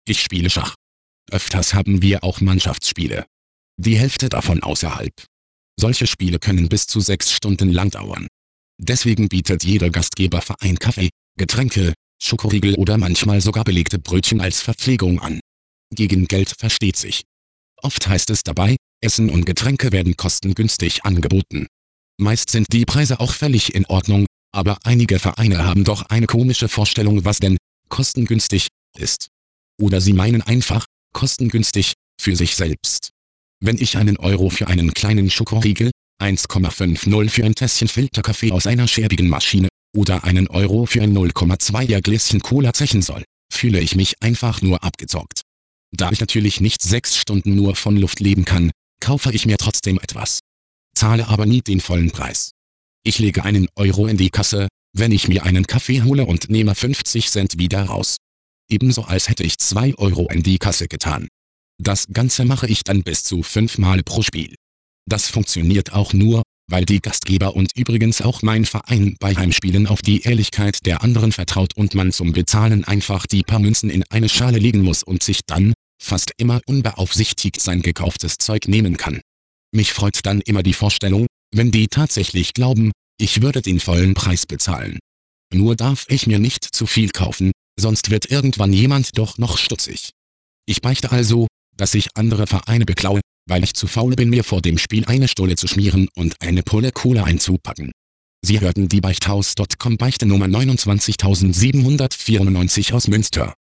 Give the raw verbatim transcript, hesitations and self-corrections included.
Ich spiele Schach. Öfters haben wir auch Mannschaftsspiele. Die Hälfte davon außerhalb. Solche Spiele können bis zu sechs Stunden lang dauern. Deswegen bietet jeder Gastgeberverein Kaffee, Getränke, Schokoriegel oder manchmal sogar belegte Brötchen als Verpflegung an. Gegen Geld versteht sich. Oft heißt es dabei, Essen und Getränke werden kostengünstig angeboten. Meist sind die Preise auch völlig in Ordnung, aber einige Vereine haben doch eine komische Vorstellung, was denn kostengünstig ist. Oder sie meinen einfach, kostengünstig, für sich selbst. Wenn ich einen Euro für einen kleinen Schokoriegel, eins Komma fünfzig für ein Tässchen Filterkaffee aus einer schäbigen Maschine oder einen Euro für ein null Komma zweier Gläschen Cola zechen soll, fühle ich mich einfach nur abgezockt. Da ich natürlich nicht sechs Stunden nur von Luft leben kann, kaufe ich mir trotzdem etwas. Zahle aber nie den vollen Preis. Ich lege einen Euro in die Kasse, wenn ich mir einen Kaffee hole und nehme fünfzig Cent wieder raus. Ebenso als hätte ich zwei Euro in die Kasse getan. Das Ganze mache ich dann bis zu fünfmal pro Spiel. Das funktioniert auch nur, weil die Gastgeber und übrigens auch mein Verein bei Heimspielen auf die Ehrlichkeit der anderen vertraut und man zum Bezahlen einfach die paar Münzen in eine Schale legen muss und sich dann, fast immer unbeaufsichtigt, sein gekauftes Zeug nehmen kann. Mich freut dann immer die Vorstellung, wenn die tatsächlich glauben, ich würde den vollen Preis bezahlen. Nur darf ich mir nicht zu viel kaufen, sonst wird irgendwann jemand doch noch stutzig. Ich beichte also, dass ich andere Vereine beklaue, weil ich zu faul bin, mir vor dem Spiel eine Stulle zu schmieren und eine Pulle Cola einzupacken. Sie hörten die Beichthaus Punkt com Beichte Nummer neunundzwanzigtausendsiebenhundertvierundneunzig aus Münster.